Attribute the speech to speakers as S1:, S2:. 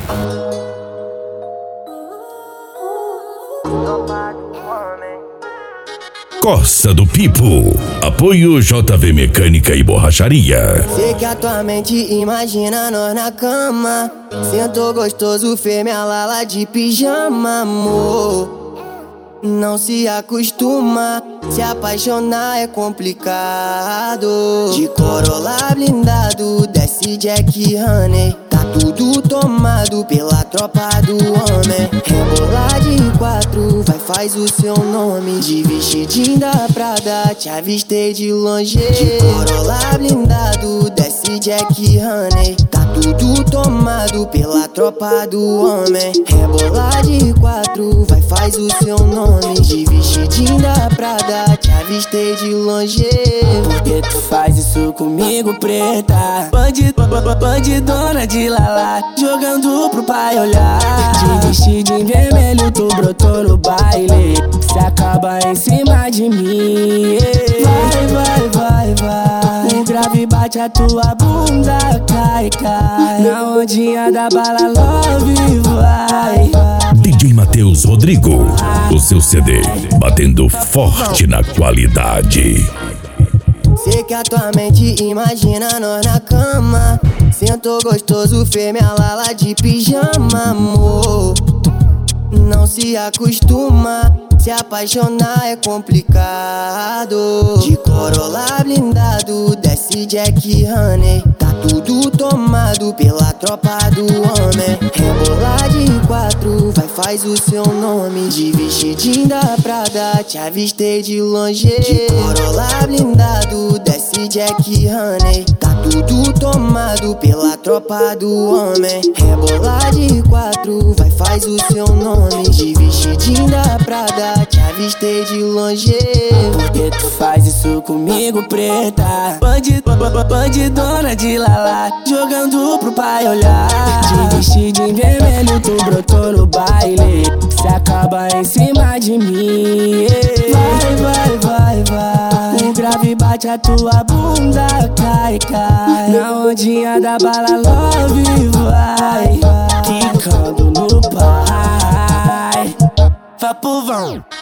S1: Costa do Pipo. Apoio JV Mecânica e Borracharia.
S2: Sei que a tua mente imagina nós na cama. Sentou gostoso, fez minha lala de pijama, amor. Não se acostuma, se apaixonar é complicado. De Corolla blindado, desce Jack Honey. Tá tudo tomado pela tropa do homem. Rebolar de quatro, vai faz o seu nome. De vestidinho da Prada, te avistei de longe. De Corolla blindado, desce Jack Honey. Tá tudo tomado pela tropa do homem. Rebolar de quatro, vai faz o seu nome. De vestidinho da Prada, te avistei de longe.
S3: Por que tu faz isso comigo, preta? Bandidona de lala, jogando pro pai olhar. De vestidinho vermelho, tu brotou no baile. Se acaba em cima de mim. Vai. O grave bate a tua bunda, cai. Na ondinha da bala, love, vai.
S1: DJ Matheus Rodrigo, o seu CD batendo forte na qualidade.
S2: Sei que a tua mente imagina nós na cama. Sentou gostoso, fez minha lala de pijama, amor. Não se acostuma, se apaixonar é complicado. De Corolla blindado, desce Jack Honey. Tá tudo tomado pela tropa do homem. Rebolar de quatro, vai faz o seu nome. De vestidinho da Prada, te avistei de longe. De Corolla blindado, desce Jack Honey. Tá tudo tomado pela tropa do homem. Rebolar de quatro, vai faz o seu nome. De vestidinho da Prada, te avistei de longe.
S3: Por que tu faz isso comigo, preta? Bandidona de lala, jogando pro pai olhar. De vestidinho vermelho, tu brotou no baile. Se acaba em cima de mim. Vai. O grave bate a tua bunda, cai. Na ondinha da bala, love, vai. Quicando no pai. Vá pro vão.